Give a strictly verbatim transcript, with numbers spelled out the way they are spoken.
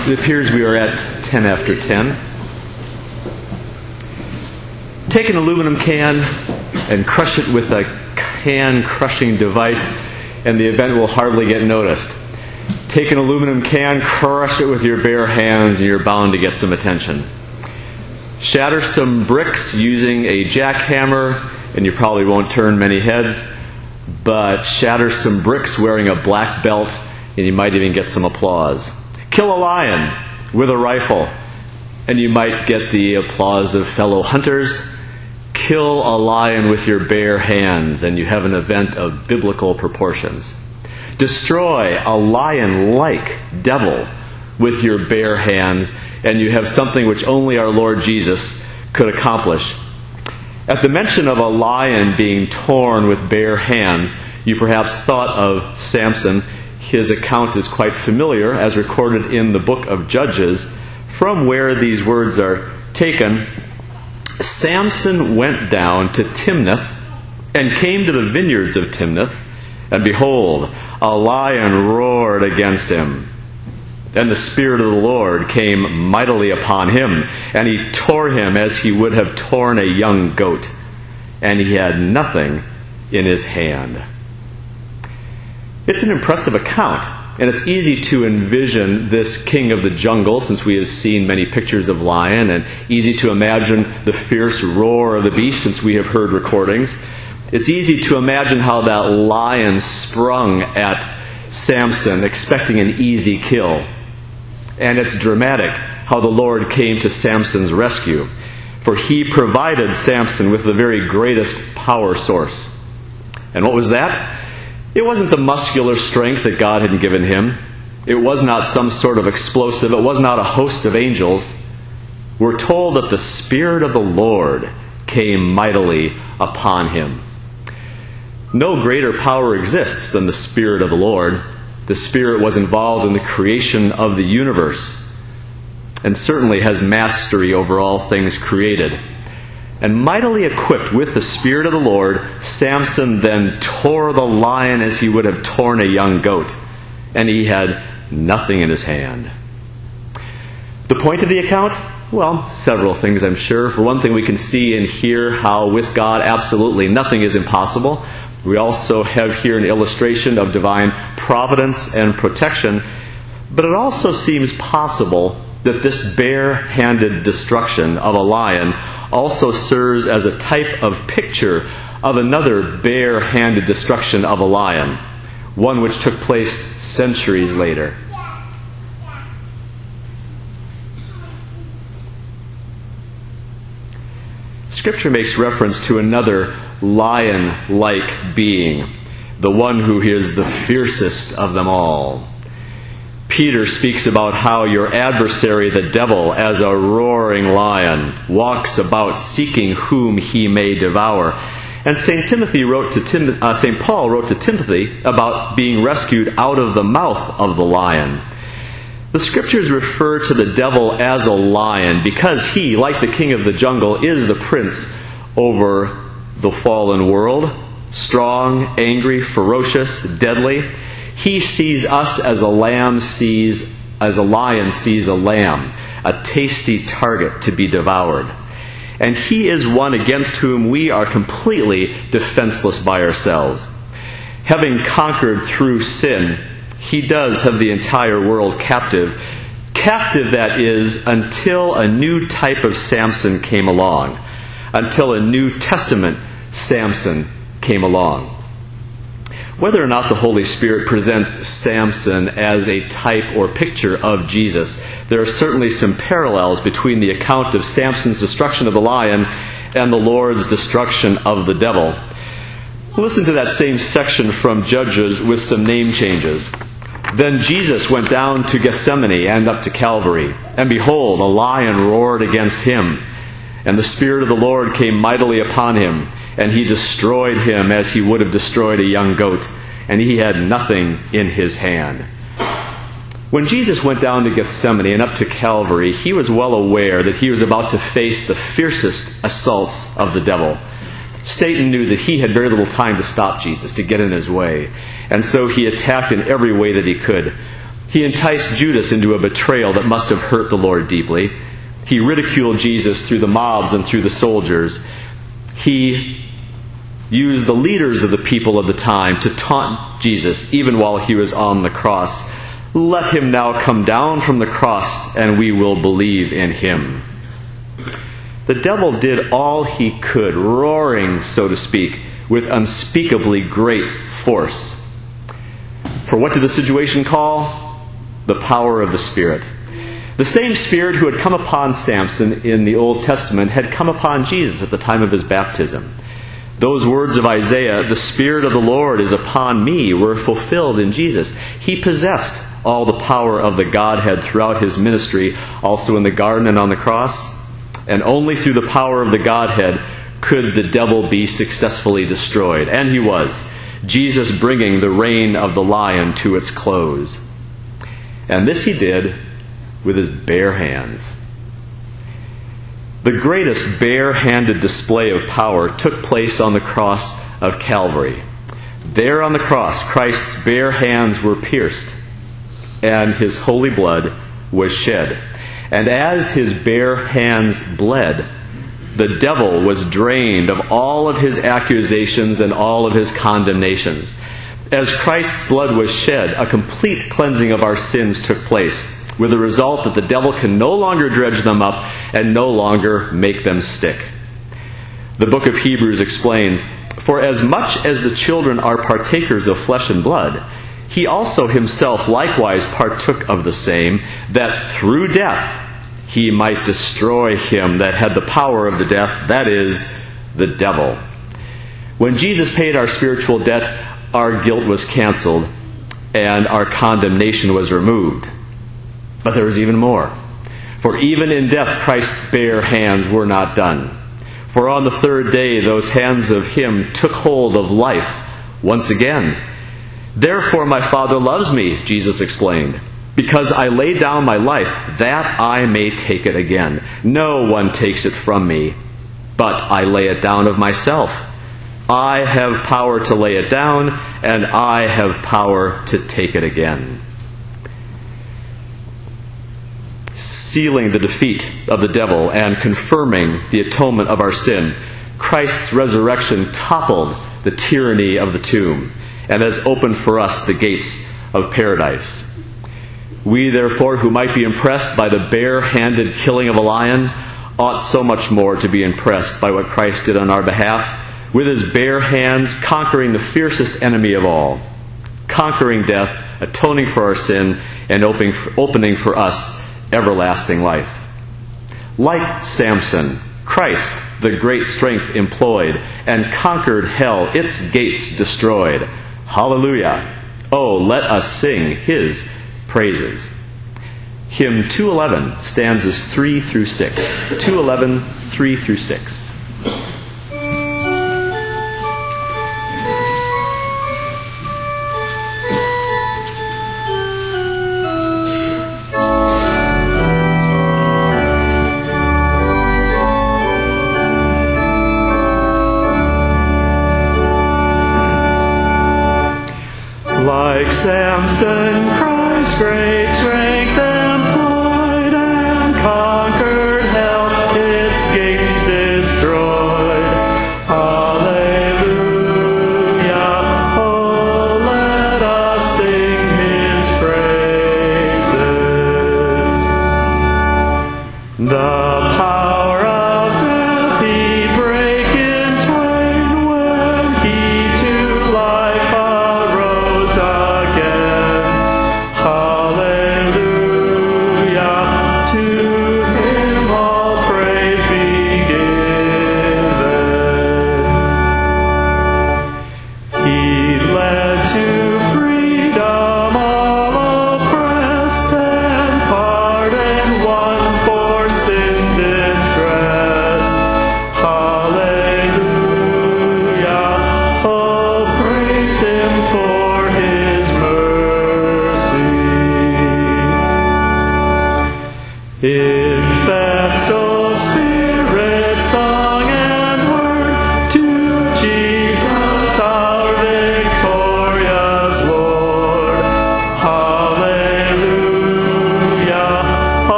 It appears we are at ten after ten. Take an aluminum can and crush it with a can crushing device, and the event will hardly get noticed. Take an aluminum can, crush it with your bare hands, and you're bound to get some attention. Shatter some bricks using a jackhammer, and you probably won't turn many heads. But shatter some bricks wearing a black belt, and you might even get some applause. Kill a lion with a rifle, and you might get the applause of fellow hunters. Kill a lion with your bare hands, and you have an event of biblical proportions. Destroy a lion-like devil with your bare hands, and you have something which only our Lord Jesus could accomplish. At the mention of a lion being torn with bare hands, you perhaps thought of Samson. His account is quite familiar, as recorded in the book of Judges, from where these words are taken. Samson went down to Timnath and came to the vineyards of Timnath, and behold, a lion roared against him. And the Spirit of the Lord came mightily upon him, and he tore him as he would have torn a young goat, and he had nothing in his hand. It's an impressive account, and it's easy to envision this king of the jungle, since we have seen many pictures of lion, and easy to imagine the fierce roar of the beast, since we have heard recordings. It's easy to imagine how that lion sprung at Samson, expecting an easy kill. And it's dramatic how the Lord came to Samson's rescue, for he provided Samson with the very greatest power source. And what was that? It wasn't the muscular strength that God had given him. It was not some sort of explosive. It was not a host of angels. We're told that the Spirit of the Lord came mightily upon him. No greater power exists than the Spirit of the Lord. The Spirit was involved in the creation of the universe, and certainly has mastery over all things created. And mightily equipped with the Spirit of the Lord, Samson then tore the lion as he would have torn a young goat, and he had nothing in his hand. The point of the account? Well, several things, I'm sure. For one thing, we can see and hear how with God absolutely nothing is impossible. We also have here an illustration of divine providence and protection, but it also seems possible that this bare-handed destruction of a lion also serves as a type of picture of another bare-handed destruction of a lion, one which took place centuries later. Scripture makes reference to another lion-like being, the one who is the fiercest of them all. Peter speaks about how your adversary, the devil, as a roaring lion, walks about seeking whom he may devour. And Saint Timothy wrote to Tim, uh, Saint Paul wrote to Timothy about being rescued out of the mouth of the lion. The Scriptures refer to the devil as a lion because he, like the king of the jungle, is the prince over the fallen world, strong, angry, ferocious, deadly. He sees us as a lamb sees, as a lion sees a lamb, a tasty target to be devoured. And he is one against whom we are completely defenseless by ourselves. Having conquered through sin, he does have the entire world captive. Captive, that is, until a new type of Samson came along. Until a New Testament Samson came along. Whether or not the Holy Spirit presents Samson as a type or picture of Jesus, there are certainly some parallels between the account of Samson's destruction of the lion and the Lord's destruction of the devil. Listen to that same section from Judges with some name changes. Then Jesus went down to Gethsemane and up to Calvary, and behold, a lion roared against him. And the Spirit of the Lord came mightily upon him, and he destroyed him as he would have destroyed a young goat, and he had nothing in his hand. When Jesus went down to Gethsemane and up to Calvary, he was well aware that he was about to face the fiercest assaults of the devil. Satan knew that he had very little time to stop Jesus, to get in his way. And so he attacked in every way that he could. He enticed Judas into a betrayal that must have hurt the Lord deeply. He ridiculed Jesus through the mobs and through the soldiers. He used the leaders of the people of the time to taunt Jesus even while he was on the cross. Let him now come down from the cross and we will believe in him. The devil did all he could, roaring, so to speak, with unspeakably great force. For what did the situation call? The power of the Spirit. The same Spirit who had come upon Samson in the Old Testament had come upon Jesus at the time of his baptism. Those words of Isaiah, "The Spirit of the Lord is upon me," were fulfilled in Jesus. He possessed all the power of the Godhead throughout his ministry, also in the garden and on the cross. And only through the power of the Godhead could the devil be successfully destroyed. And he was. Jesus bringing the reign of the lion to its close. And this he did with his bare hands. The greatest bare-handed display of power took place on the cross of Calvary. There on the cross, Christ's bare hands were pierced, and his holy blood was shed. And as his bare hands bled, the devil was drained of all of his accusations and all of his condemnations. As Christ's blood was shed, a complete cleansing of our sins took place, with the result that the devil can no longer dredge them up and no longer make them stick. The book of Hebrews explains, "For as much as the children are partakers of flesh and blood, he also himself likewise partook of the same, that through death he might destroy him that had the power of the death, that is, the devil." When Jesus paid our spiritual debt, our guilt was canceled and our condemnation was removed. But there was even more. For even in death, Christ's bare hands were not done. For on the third day, those hands of him took hold of life once again. "Therefore my Father loves me," Jesus explained, "because I lay down my life, that I may take it again. No one takes it from me, but I lay it down of myself. I have power to lay it down, and I have power to take it again." Sealing the defeat of the devil and confirming the atonement of our sin, Christ's resurrection toppled the tyranny of the tomb and has opened for us the gates of paradise. We, therefore, who might be impressed by the bare-handed killing of a lion, ought so much more to be impressed by what Christ did on our behalf, with his bare hands conquering the fiercest enemy of all, conquering death, atoning for our sin, and opening for us everlasting life. Like Samson, Christ, the great strength employed, and conquered hell, its gates destroyed. Hallelujah! Oh, let us sing his praises. Hymn two eleven, stanzas three through six. two eleven, three through six.